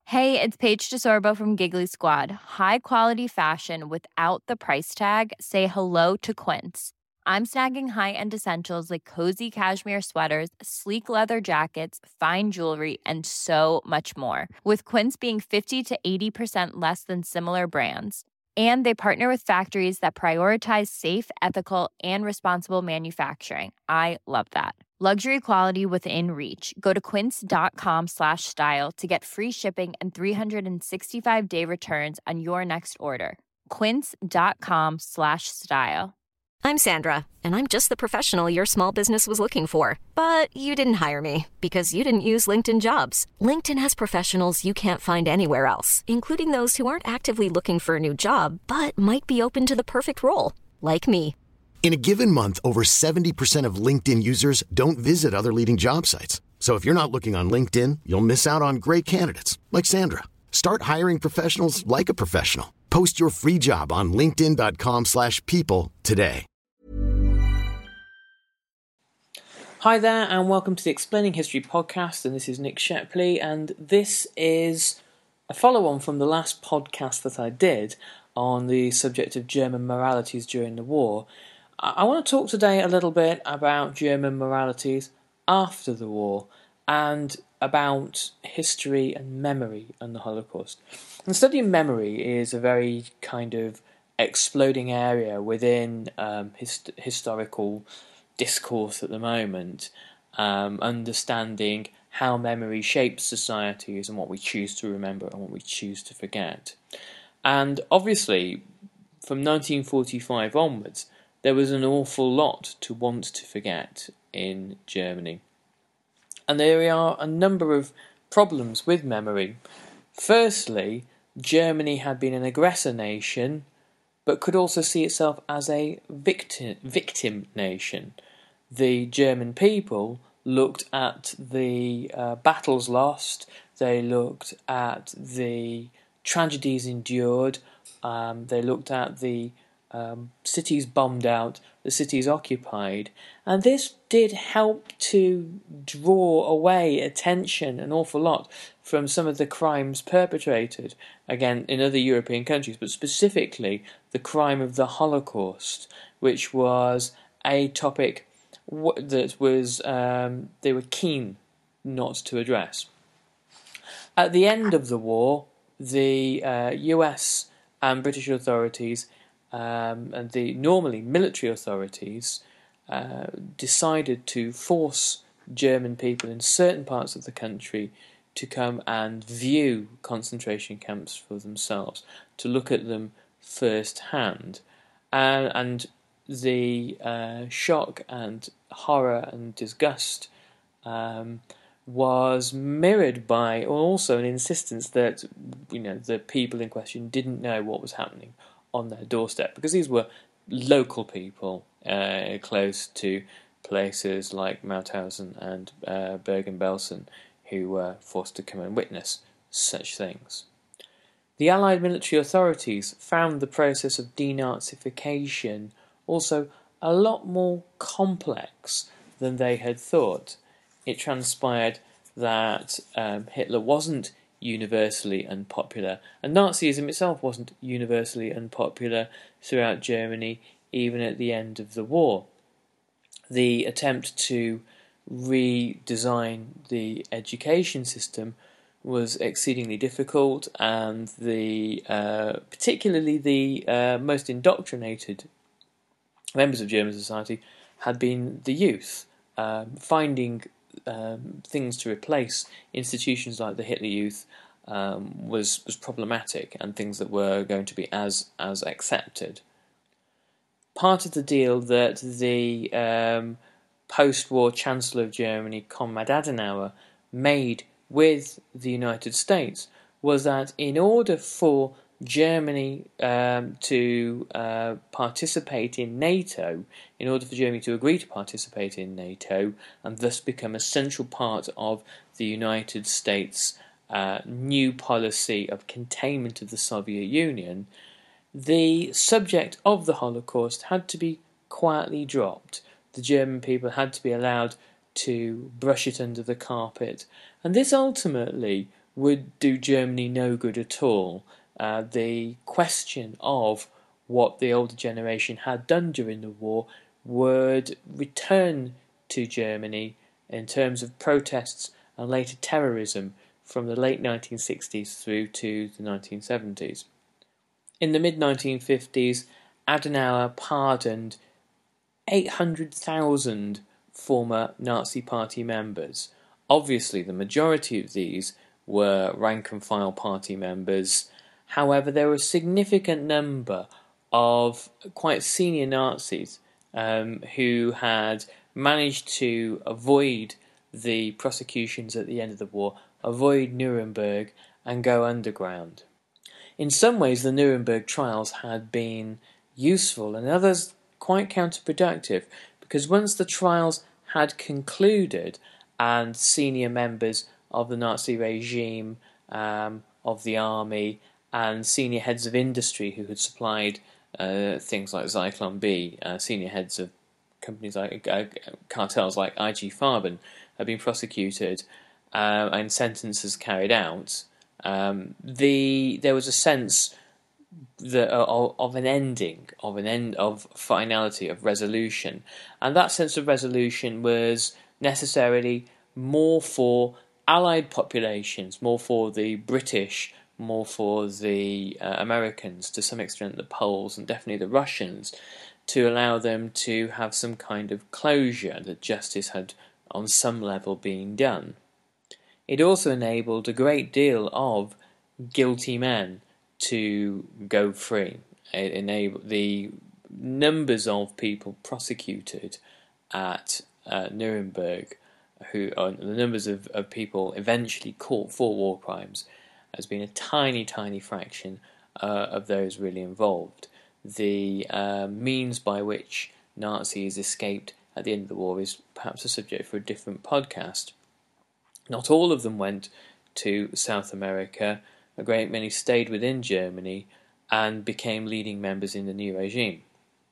Hey, it's Paige DeSorbo from Giggly Squad. High quality fashion without the price tag. Say hello to Quince. I'm snagging high-end essentials like cozy cashmere sweaters, sleek leather jackets, fine jewelry, and so much more. With Quince being 50 to 80% less than similar brands. And they partner with factories that prioritize safe, ethical, and responsible manufacturing. I love that. Luxury quality within reach. Go to quince.com/style to get free shipping and 365-day returns on your next order. Quince.com/style. I'm Sandra, and I'm just the professional your small business was looking for. But you didn't hire me because you didn't use LinkedIn Jobs. LinkedIn has professionals you can't find anywhere else, including those who aren't actively looking for a new job, but might be open to the perfect role, like me. In a given month, over 70% of LinkedIn users don't visit other leading job sites. So if you're not looking on LinkedIn, you'll miss out on great candidates like Sandra. Start hiring professionals like a professional. Post your free job on linkedin.com/people today. Hi there, and welcome to the Explaining History podcast, and this is Nick Shepley, and this is a follow-on from the last podcast that I did on the subject of German moralities during the war. I want to talk today a little bit about German moralities after the war and about history and memory and the Holocaust. And studying memory is a very kind of exploding area within historical discourse at the moment, understanding how memory shapes societies and what we choose to remember and what we choose to forget. And obviously, from 1945 onwards, there was an awful lot to want to forget in Germany. And there are a number of problems with memory. Firstly, Germany had been an aggressor nation, but could also see itself as a victim nation. The German people looked at the battles lost, they looked at the tragedies endured, they looked at the cities bombed out, the cities occupied, and this did help to draw away attention an awful lot from some of the crimes perpetrated, again, in other European countries, but specifically the crime of the Holocaust, which was a topic that was they were keen not to address. At the end of the war, the US and British authorities and the normally military authorities decided to force German people in certain parts of the country to come and view concentration camps for themselves, to look at them firsthand. And the shock and horror and disgust was mirrored by also an insistence that the people in question didn't know what was happening on their doorstep, because these were local people close to places like Mauthausen and Bergen-Belsen who were forced to come and witness such things. The Allied military authorities found the process of denazification also a lot more complex than they had thought. It transpired that Hitler wasn't universally unpopular, and Nazism itself wasn't universally unpopular throughout Germany, even at the end of the war. The attempt to redesign the education system was exceedingly difficult, and particularly the most indoctrinated members of German society had been the youth. Finding things to replace institutions like the Hitler Youth was problematic, and things that were going to be as accepted. Part of the deal that the post-war Chancellor of Germany, Konrad Adenauer, made with the United States was that in order for Germany to participate in NATO, in order for Germany to agree to participate in NATO and thus become a central part of the United States' new policy of containment of the Soviet Union, the subject of the Holocaust had to be quietly dropped. The German people had to be allowed to brush it under the carpet, and this ultimately would do Germany no good at all. The question of what the older generation had done during the war would return to Germany in terms of protests and later terrorism from the late 1960s through to the 1970s. In the mid-1950s, Adenauer pardoned 800,000 former Nazi Party members. Obviously, the majority of these were rank-and-file party members. However, there were a significant number of quite senior Nazis who had managed to avoid the prosecutions at the end of the war, avoid Nuremberg, and go underground. In some ways, the Nuremberg trials had been useful, and others quite counterproductive, because once the trials had concluded and senior members of the Nazi regime, of the army, and senior heads of industry who had supplied things like Zyklon B, senior heads of companies like cartels like IG Farben, had been prosecuted and sentences carried out, there was a sense that, of an ending, of finality, of resolution, and that sense of resolution was necessarily more for Allied populations, more for the British, more for the Americans, to some extent the Poles, and definitely the Russians, to allow them to have some kind of closure that justice had on some level been done. It also enabled a great deal of guilty men to go free. It enabled the numbers of people prosecuted at Nuremberg, the numbers of people eventually caught for war crimes, has been a tiny, tiny fraction of those really involved. The means by which Nazis escaped at the end of the war is perhaps a subject for a different podcast. Not all of them went to South America. A great many stayed within Germany and became leading members in the new regime.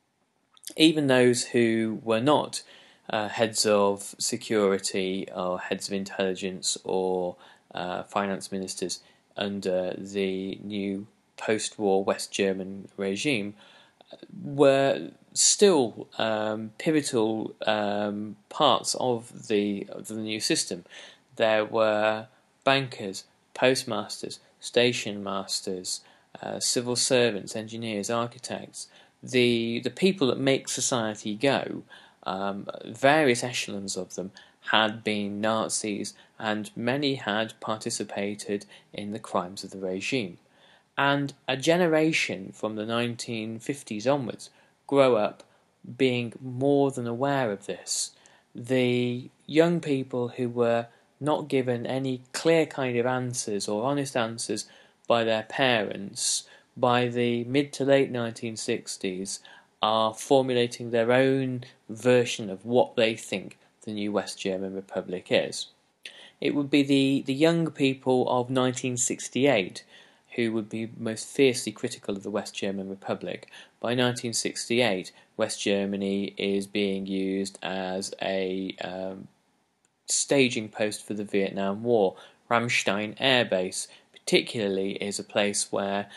Even those who were not heads of security or heads of intelligence or finance ministers under the new post-war West German regime were still pivotal parts of the new system. There were bankers, postmasters, station masters, civil servants, engineers, architects, the people that make society go. Various echelons of them had been Nazis, and many had participated in the crimes of the regime. And a generation from the 1950s onwards grow up being more than aware of this. The young people who were not given any clear kind of answers or honest answers by their parents, by the mid to late 1960s, are formulating their own version of what they think the new West German Republic is. It would be the young people of 1968 who would be most fiercely critical of the West German Republic. By 1968, West Germany is being used as a staging post for the Vietnam War. Ramstein Air Base, particularly, is a place where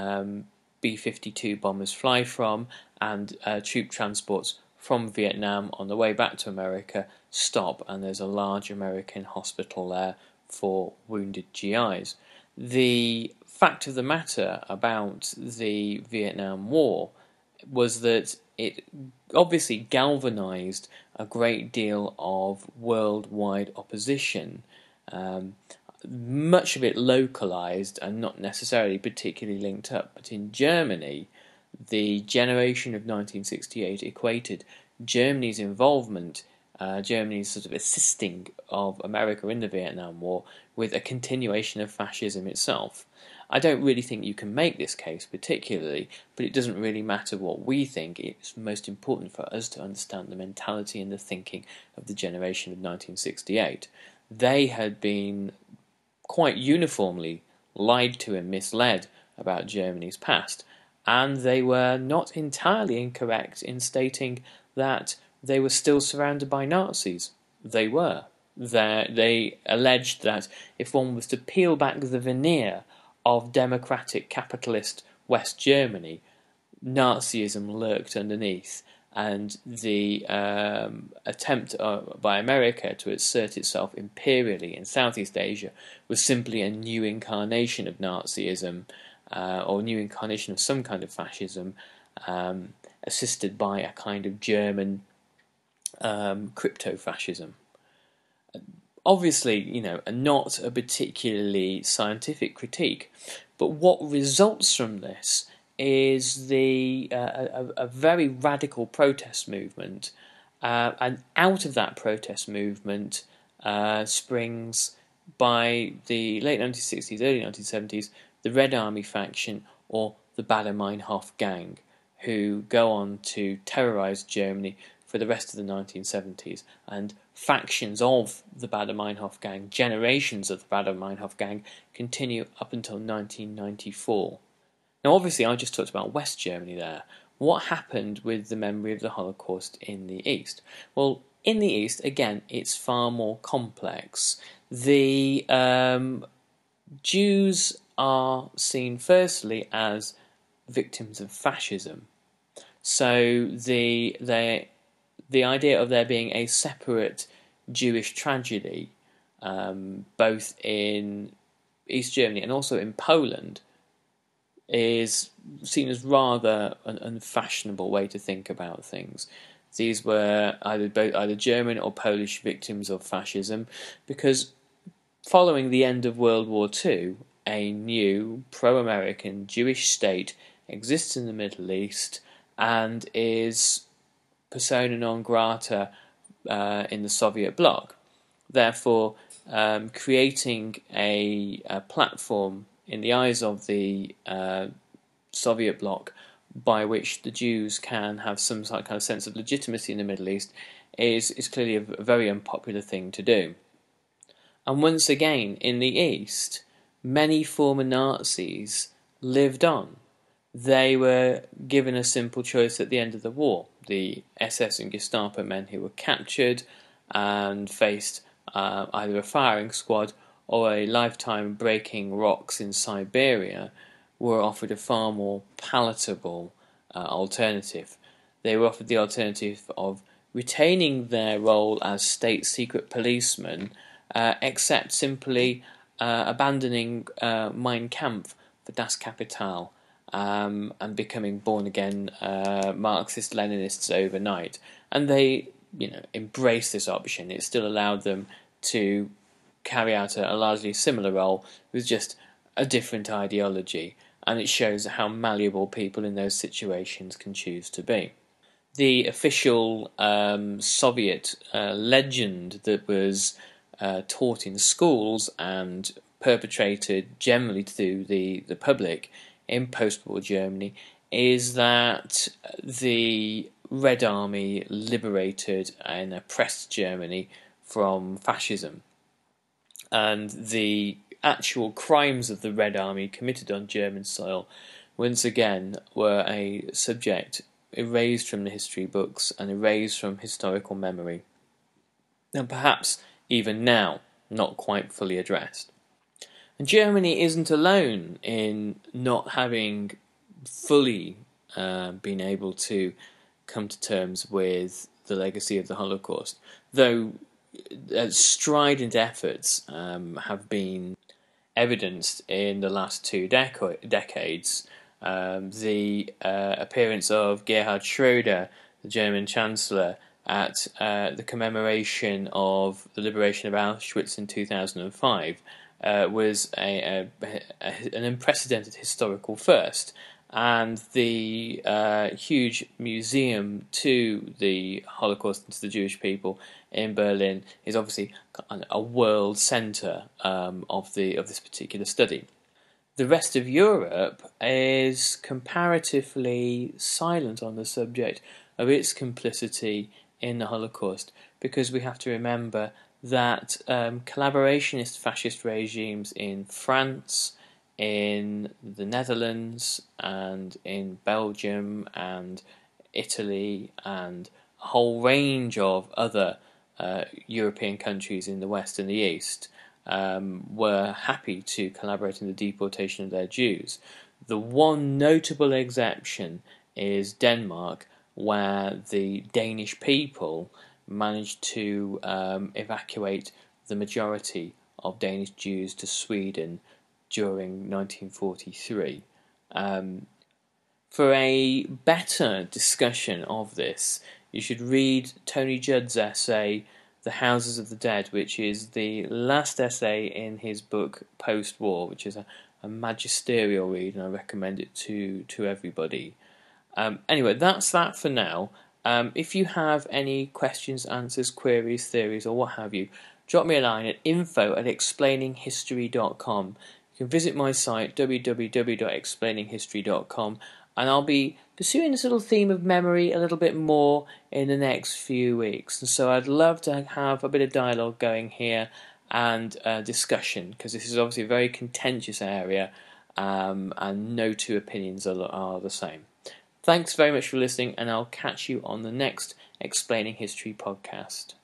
B-52 bombers fly from, and troop transports from Vietnam on the way back to America stop, and there's a large American hospital there for wounded GIs. The fact of the matter about the Vietnam War was that it obviously galvanized a great deal of worldwide opposition, much of it localized and not necessarily particularly linked up. But in Germany, the generation of 1968 equated Germany's involvement, Germany's sort of assisting of America in the Vietnam War, with a continuation of fascism itself. I don't really think you can make this case particularly, but it doesn't really matter what we think. It's most important for us to understand the mentality and the thinking of the generation of 1968. They had been quite uniformly lied to and misled about Germany's past, and they were not entirely incorrect in stating that they were still surrounded by Nazis. They were. They alleged that if one was to peel back the veneer of democratic capitalist West Germany, Nazism lurked underneath, and the attempt by America to assert itself imperially in Southeast Asia was simply a new incarnation of Nazism, or a new incarnation of some kind of fascism, assisted by a kind of German crypto-fascism. Obviously, not a particularly scientific critique, but what results from this is a very radical protest movement, and out of that protest movement springs, by the late 1960s, early 1970s, the Red Army faction, or the Baader-Meinhof gang, who go on to terrorise Germany for the rest of the 1970s, and factions of the Baader-Meinhof gang, generations of the Baader-Meinhof gang, continue up until 1994. Now, obviously, I just talked about West Germany there. What happened with the memory of the Holocaust in the East? Well, in the East, again, it's far more complex. The Jews are seen firstly as victims of fascism. So the idea of there being a separate Jewish tragedy, both in East Germany and also in Poland, is seen as rather an unfashionable way to think about things. These were either German or Polish victims of fascism, because following the end of World War II, a new pro-American Jewish state exists in the Middle East and is persona non grata in the Soviet bloc. Therefore, creating a platform in the eyes of the Soviet bloc by which the Jews can have some kind of sense of legitimacy in the Middle East is clearly a very unpopular thing to do. And once again, in the East, many former Nazis lived on. They were given a simple choice at the end of the war. The SS and Gestapo men who were captured and faced either a firing squad or a lifetime breaking rocks in Siberia were offered a far more palatable alternative. They were offered the alternative of retaining their role as state secret policemen, except simply abandoning Mein Kampf for Das Kapital, and becoming born-again Marxist-Leninists overnight. And they, embraced this option. It still allowed them to carry out a largely similar role with just a different ideology, and it shows how malleable people in those situations can choose to be. The official Soviet legend that was taught in schools and perpetrated generally to the public in post-war Germany is that the Red Army liberated and oppressed Germany from fascism. And the actual crimes of the Red Army committed on German soil, once again, were a subject erased from the history books and erased from historical memory, and perhaps even now not quite fully addressed. And Germany isn't alone in not having fully been able to come to terms with the legacy of the Holocaust, though strident efforts have been evidenced in the last two decades. The appearance of Gerhard Schröder, the German Chancellor, at the commemoration of the liberation of Auschwitz in 2005 was an unprecedented historical first. And the huge museum to the Holocaust and to the Jewish people in Berlin is obviously a world centre of this particular study. The rest of Europe is comparatively silent on the subject of its complicity in the Holocaust, because we have to remember that collaborationist fascist regimes in France, in the Netherlands, and in Belgium and Italy, and a whole range of other European countries in the West and the East were happy to collaborate in the deportation of their Jews. The one notable exception is Denmark, where the Danish people managed to evacuate the majority of Danish Jews to Sweden during 1943. For a better discussion of this, you should read Tony Judd's essay, The Houses of the Dead, which is the last essay in his book Post-War, which is a magisterial read, and I recommend it to everybody. Anyway, that's that for now. If you have any questions, answers, queries, theories, or what have you, drop me a line at info@explaininghistory.com. You can visit my site, www.explaininghistory.com, and I'll be pursuing this little theme of memory a little bit more in the next few weeks. And so I'd love to have a bit of dialogue going here and discussion, because this is obviously a very contentious area, and no two opinions are the same. Thanks very much for listening, and I'll catch you on the next Explaining History podcast.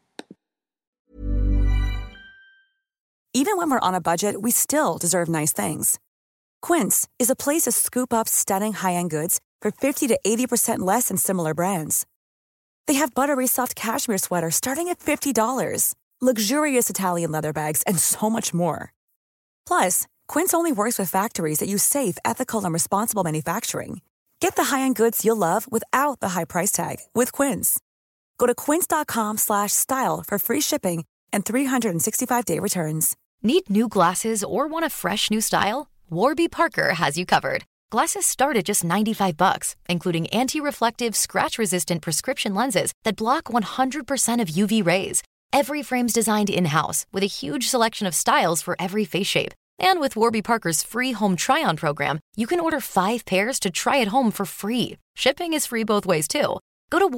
Even when we're on a budget, we still deserve nice things. Quince is a place to scoop up stunning high-end goods for 50 to 80% less than similar brands. They have buttery soft cashmere sweaters starting at $50, luxurious Italian leather bags, and so much more. Plus, Quince only works with factories that use safe, ethical, and responsible manufacturing. Get the high-end goods you'll love without the high price tag with Quince. Go to quince.com/style for free shipping and 365-day returns. Need new glasses or want a fresh new style? Warby Parker has you covered. Glasses start at just $95, including anti-reflective, scratch-resistant prescription lenses that block 100% of UV rays. Every frame's designed in-house with a huge selection of styles for every face shape. And with Warby Parker's free home try-on program, you can order 5 pairs to try at home for free. Shipping is free both ways, too. Go to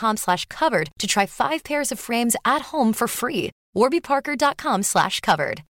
warbyparker.com/covered to try 5 pairs of frames at home for free. warbyparker.com/covered.